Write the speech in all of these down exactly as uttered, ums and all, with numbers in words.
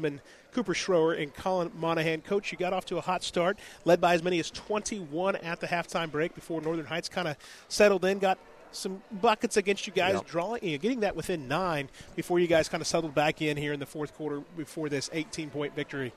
upperclassmen Cooper Schroer and Colin Monahan. Coach, you got off to a hot start, led by as many as twenty-one at the halftime break before Northern Heights kind of settled in, got some buckets against you guys, yep. drawing, you know, getting that within nine before you guys kind of settled back in here in the fourth quarter before this eighteen-point victory.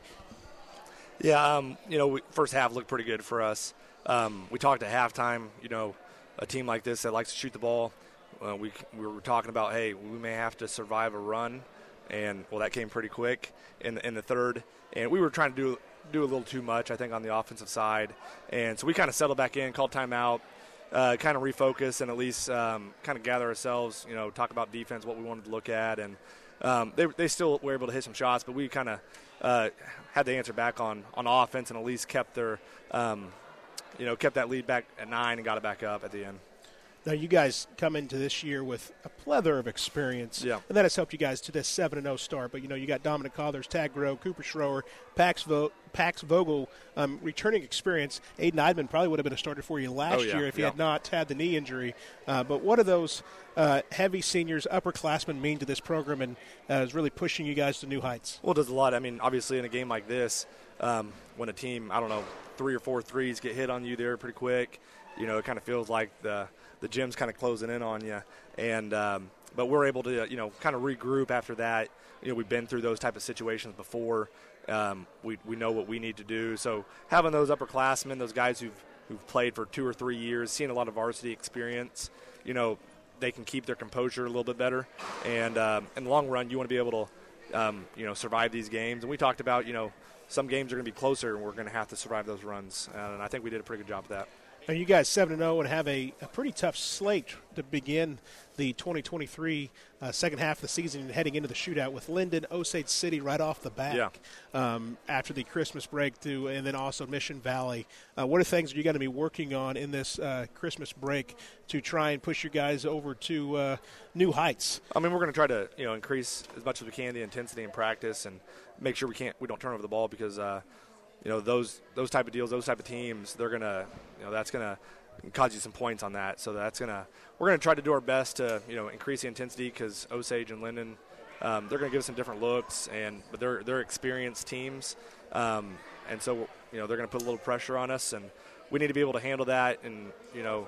Yeah, um, you know, we, first half looked pretty good for us. Um, we talked at halftime, you know, a team like this that likes to shoot the ball, uh, we we were talking about, hey, we may have to survive a run, and, well, that came pretty quick in the, in the third. And we were trying to do do a little too much, I think, on the offensive side. And so we kind of settled back in, called timeout, uh, kind of refocus, and at least um, kind of gather ourselves, you know, talk about defense, what we wanted to look at. And um, they, they still were able to hit some shots, but we kind of uh, had to answer back on, on offense and at least kept their um, – you know, kept that lead back at nine and got it back up at the end. Now, you guys come into this year with a plethora of experience, yeah. and that has helped you guys to this seven and oh start. But, you know, you got Dominic Collars, Tag Groh, Cooper Schroer, Pax, Vo- Pax Vogel, um, returning experience. Aiden Eidman probably would have been a starter for you last oh, yeah. year if he yeah. had not had the knee injury. Uh, but what do those uh, heavy seniors, upperclassmen mean to this program and uh, is really pushing you guys to new heights? Well, it does a lot. I mean, obviously in a game like this, um, when a team, I don't know, three or four threes get hit on you there pretty quick, you know, it kind of feels like the the gym's kind of closing in on you. And um, but we're able to, you know, kind of regroup after that. You know, we've been through those type of situations before. Um, we we know what we need to do. So having those upperclassmen, those guys who've who've played for two or three years, seen a lot of varsity experience, you know, they can keep their composure a little bit better. And um, in the long run, you want to be able to, um, you know, survive these games. And we talked about, you know, some games are going to be closer, and we're going to have to survive those runs. And I think we did a pretty good job of that. Now, you guys seven and oh and have a, a pretty tough slate to begin the twenty twenty-three uh, second half of the season, heading into the shootout with Linden, Osage City right off the bat yeah. um, after the Christmas break, through, and then also Mission Valley. Uh, what are things you're going to be working on in this uh, Christmas break to try and push you guys over to uh, new heights? I mean, we're going to try to, you know, increase as much as we can the intensity in practice and make sure we can't we don't turn over the ball because uh, you know those those type of deals, those type of teams, they're gonna you know that's gonna cause you some points on that. So that's gonna we're gonna try to do our best to you know increase the intensity because Osage and Linden, um, they're gonna give us some different looks, and but they're they're experienced teams, um, and so you know they're gonna put a little pressure on us, and we need to be able to handle that and you know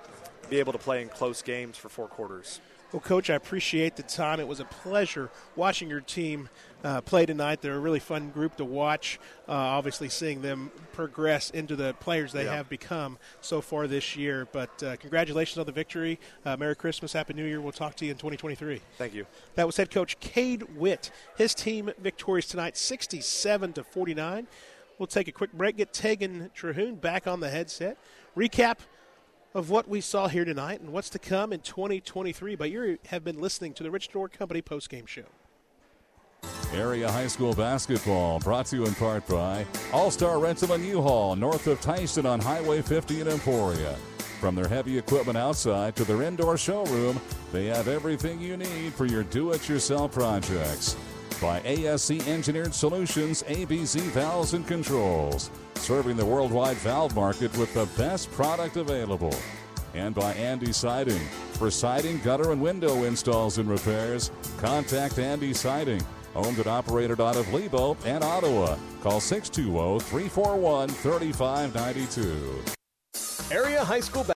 be able to play in close games for four quarters. Well, Coach, I appreciate the time. It was a pleasure watching your team uh, play tonight. They're a really fun group to watch, uh, obviously seeing them progress into the players they yeah. have become so far this year. But uh, congratulations on the victory. Uh, Merry Christmas, Happy New Year. We'll talk to you in twenty twenty-three. Thank you. That was head coach Cade Witt. His team victorious tonight, sixty-seven to forty-nine. We'll take a quick break, get Tegan Trahoon back on the headset, recap of what we saw here tonight and what's to come in twenty twenty-three. But you have been listening to the Rich Door Company postgame show. Area High School basketball brought to you in part by All-Star Rental and U-Haul north of Tyson on Highway fifty in Emporia. From their heavy equipment outside to their indoor showroom, they have everything you need for your do-it-yourself projects. By A S C Engineered Solutions, A B C Valves and Controls, serving the worldwide valve market with the best product available. And by Andy Siding. For siding, gutter, and window installs and repairs, contact Andy Siding. Owned and operated out of Lebo and Ottawa. Call six two zero, three four one, three five nine two. Area High School